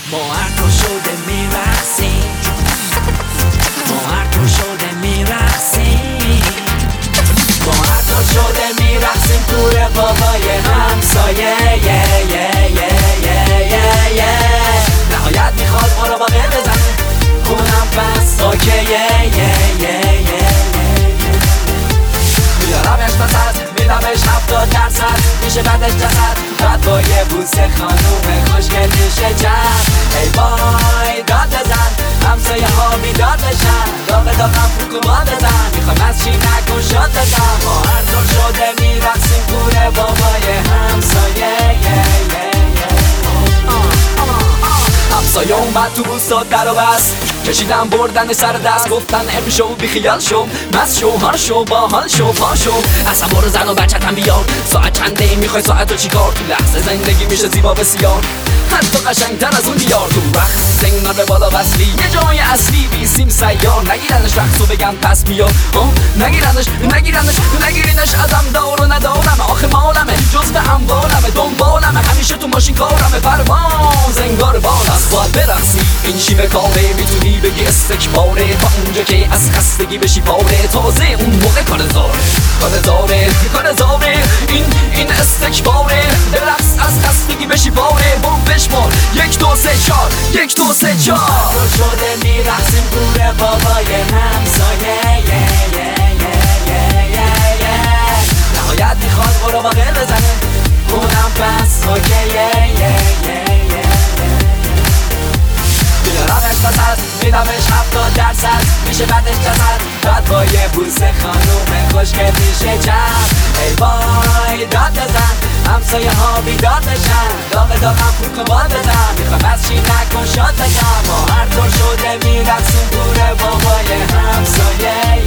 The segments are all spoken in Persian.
ما هر طور شده میرقصیم، ما هر طور شده میرقصیم، ما هر طور شده میرقصیم دور بابای همسایه. نهایت میخواد ما رو با غیر بزنه، اونم بس اوکیه. میارمش وسط، میدمش 70% میشه بعدش جسد، بعد با یه بوسه خانوم خوشگل میشه جمع. ای وای داد بزن، همسایه ها بیدار بشن، داغ داغم فوکوبا بزن، میخوایم از چی نکن شد بزن. ما هر طور شده میرقصیم کوره بابای همسایه. همسایه اومد تو بوستاد در و بست، کشیدم بردن سر دست، گفتن امشو بیخیال شو، مست شو، هار شو، باحال شو، پا شو، اصلا برو زن و بچت هم بیار. ساعت چنده میخوای ساعت و چیکار؟ تو لحظه زندگی میشه زیبا بسیار، حتی قشنگتر از اون دیار. تو رقص سنگار به بالا وصلی، یه جای اصلی بیسیم سیار، نگیرنش رقصو بگم پس میاد، نگیرینش ازم دار و ندارم، آخه مالمه جز به اموالمه، دنبالمه همیشه تو ماشین کارمه، پرواز انگار بالا است باید برقصی، این شیوه کاره میتونی بگی استکباره، تا اونجا که از خستگی بشی پاره، تازه اون موقع کار زاره این استکباره، برقص از خستگی بشی پاره، بوم بشمار 1 2 3 4 1 2 3 4. تو شده میرقصیم گوره بابای همسایه. نهایت میخواد برو با غیر بزنه، اونم پس اوکیه. میارمش وسط، میدمش 70% میشه بعدش جسد، بعد با یه بوسه خانوم خوشگل میشه جمع. ای وای داد بزن، همسایه ها بیدار بشن، داغ داغم فوکوبا بزن، میخوام از چی نکن شد بگم. ما هر طور شده میرقصیم دور بابای همسایه.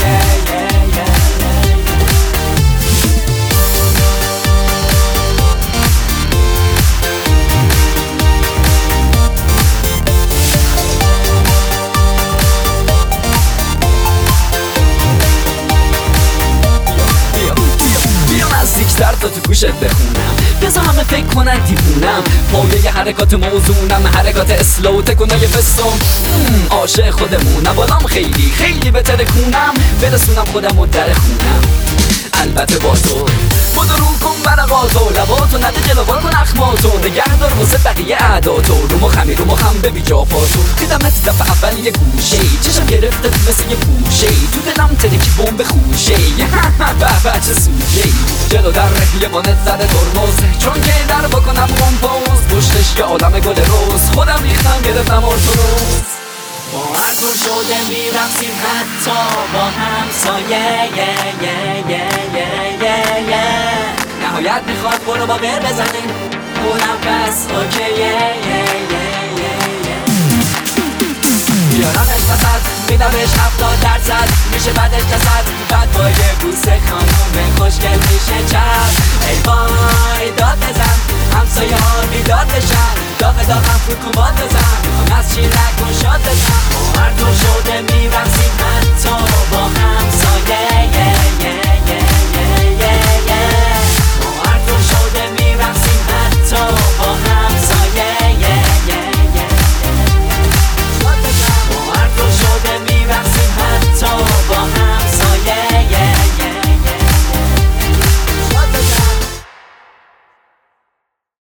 نزدیکتر تا تو گوشت بخونم، بذار همه فکر کنن دیوونم، پایه حرکات موزونم، حرکات اسلو تکونای بستم، عاشق خودمونم، بالام خیلی بهتره کونم، برسونم خودم و در خونم. البته با تو رو کن برقاتو، لباتو نده جلو بار کن اخماتو، نگه دار واسه بقیه اعداتو، رو مخم ببی جا پاتو، دیدمت دفعه اول یه گوشه، چشم گرفته مثل یه پوشه، تو دلم ترکی بمب خوشه، به چه سوژه، جلو در یه وانت زده ترمز، چون که در بکنم کمپوز، پشتش یه آدم گل روز، خودم ریختم گرفتم ارتروز. ما هر طور شده میرقصیم حتی با همسایه. نهایت میخواد برو با غیر بزنیم، اونم پس اوکیه. میارمش وسط، میدمش 70% میشه بعدش جسد، بعد با یه بوسه خانوم خوشگل میشه چپ.